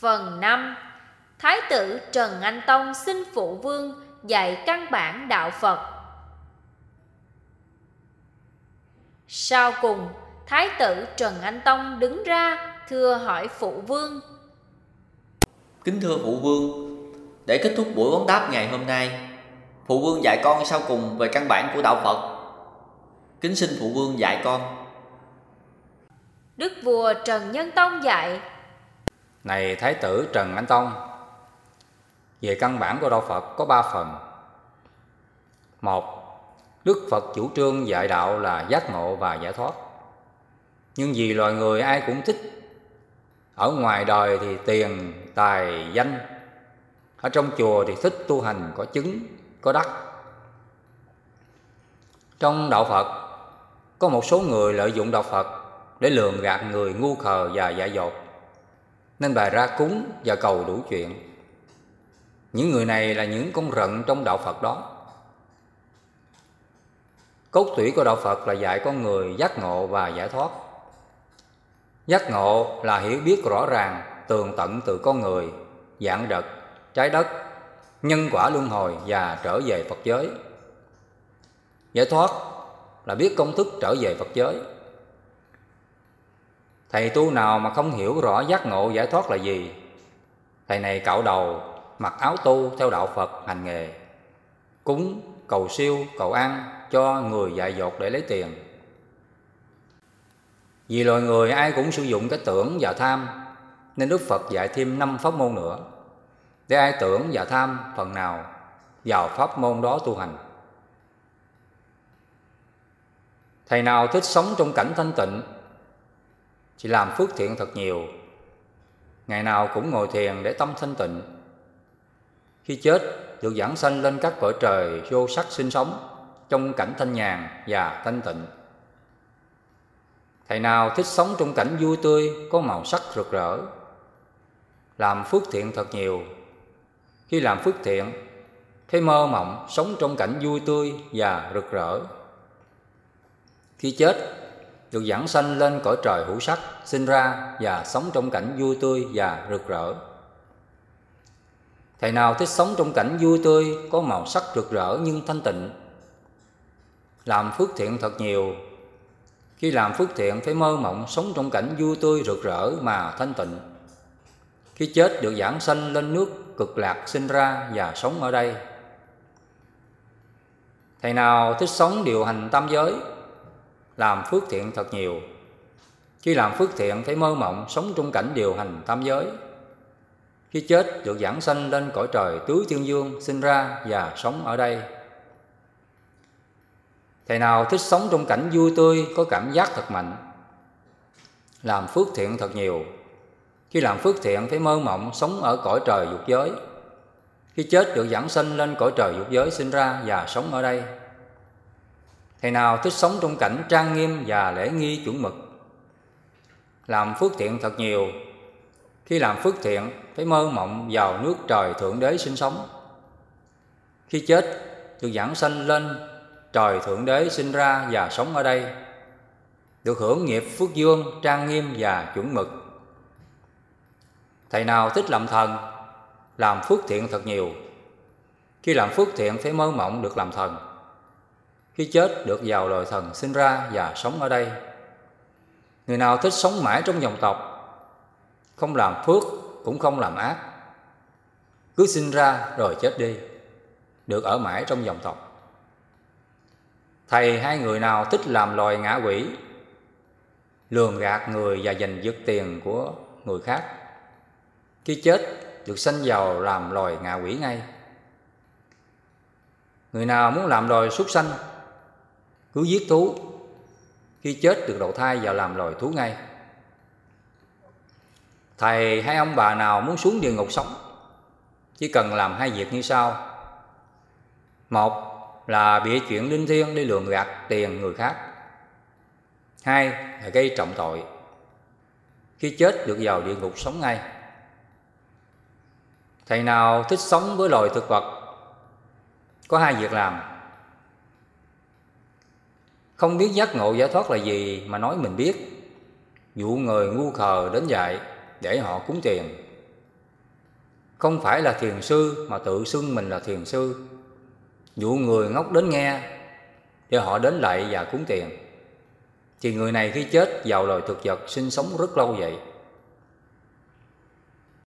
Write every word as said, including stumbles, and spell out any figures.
Phần năm. Thái tử Trần Anh Tông xin phụ vương dạy căn bản đạo Phật. Sau cùng, Thái tử Trần Anh Tông đứng ra thưa hỏi phụ vương: Kính thưa phụ vương, để kết thúc buổi vấn đáp ngày hôm nay, phụ vương dạy con sau cùng về căn bản của đạo Phật. Kính xin phụ vương dạy con. Đức vua Trần Nhân Tông dạy: Này Thái tử Trần Anh Tông, về căn bản của đạo Phật có ba phần. Một, Đức Phật chủ trương dạy đạo là giác ngộ và giải thoát. Nhưng vì loài người ai cũng thích, ở ngoài đời thì tiền, tài, danh, ở trong chùa thì thích tu hành có chứng, có đắc. Trong đạo Phật, có một số người lợi dụng đạo Phật để lường gạt người ngu khờ và dại dột, nên bày ra cúng và cầu đủ chuyện. Những người này là những con rận trong đạo Phật đó. Cốt tủy của đạo Phật là dạy con người giác ngộ và giải thoát. Giác ngộ là hiểu biết rõ ràng, tường tận từ con người, dạng đất, trái đất, nhân quả luân hồi và trở về Phật giới. Giải thoát là biết công thức trở về Phật giới. Thầy tu nào mà không hiểu rõ giác ngộ giải thoát là gì, thầy này cạo đầu, mặc áo tu theo đạo Phật hành nghề, cúng, cầu siêu, cầu ăn cho người dại dột để lấy tiền. Vì loài người ai cũng sử dụng cái tưởng và tham, nên Đức Phật dạy thêm năm pháp môn nữa, để ai tưởng và tham phần nào vào pháp môn đó tu hành. Thầy nào thích sống trong cảnh thanh tịnh chỉ làm phước thiện thật nhiều, ngày nào cũng ngồi thiền để tâm thanh tịnh. Khi chết được giảng sanh lên các cõi trời vô sắc sinh sống trong cảnh thanh nhàn và thanh tịnh. Thầy nào thích sống trong cảnh vui tươi có màu sắc rực rỡ, làm phước thiện thật nhiều. Khi làm phước thiện thấy mơ mộng sống trong cảnh vui tươi và rực rỡ. Khi chết được giảng sanh lên cõi trời hữu sắc, sinh ra và sống trong cảnh vui tươi và rực rỡ. Thầy nào thích sống trong cảnh vui tươi có màu sắc rực rỡ nhưng thanh tịnh, làm phước thiện thật nhiều. Khi làm phước thiện phải mơ mộng sống trong cảnh vui tươi rực rỡ mà thanh tịnh. Khi chết được giảng sanh lên nước cực lạc, sinh ra và sống ở đây. Thầy nào thích sống điều hành tam giới, làm phước thiện thật nhiều. Khi làm phước thiện phải mơ mộng sống trong cảnh điều hành tam giới. Khi chết được giảng sanh lên cõi trời tứ thiên dương, sinh ra và sống ở đây. Thầy nào thích sống trong cảnh vui tươi có cảm giác thật mạnh, làm phước thiện thật nhiều. Khi làm phước thiện phải mơ mộng sống ở cõi trời dục giới. Khi chết được giảng sanh lên cõi trời dục giới, sinh ra và sống ở đây. Thầy nào thích sống trong cảnh trang nghiêm và lễ nghi chuẩn mực, làm phước thiện thật nhiều. Khi làm phước thiện phải mơ mộng vào nước trời thượng đế sinh sống. Khi chết được giảng sanh lên trời thượng đế, sinh ra và sống ở đây, được hưởng nghiệp phước dương trang nghiêm và chuẩn mực. Thầy nào thích làm thần, làm phước thiện thật nhiều. Khi làm phước thiện phải mơ mộng được làm thần. Khi chết được vào loài thần, sinh ra và sống ở đây. Người nào thích sống mãi trong dòng tộc, không làm phước cũng không làm ác, cứ sinh ra rồi chết đi, được ở mãi trong dòng tộc. Thầy hai người nào thích làm loài ngạ quỷ, lường gạt người và giành giật tiền của người khác. Khi chết được sanh vào làm loài ngạ quỷ ngay. Người nào muốn làm loài súc sanh, cứ giết thú. Khi chết được đầu thai vào làm loài thú ngay. Thầy hay ông bà nào muốn xuống địa ngục sống, chỉ cần làm hai việc như sau. Một là bịa chuyện linh thiêng để lường gạt tiền người khác. Hai là gây trọng tội. Khi chết được vào địa ngục sống ngay. Thầy nào thích sống với loài thực vật, có hai việc làm. Không biết giác ngộ giải thoát là gì mà nói mình biết, dụ người ngu khờ đến dạy để họ cúng tiền. không phải là thiền sư mà tự xưng mình là thiền sư, dụ người ngốc đến nghe để họ đến lạy và cúng tiền, thì người này khi chết vào loài thực vật sinh sống rất lâu vậy.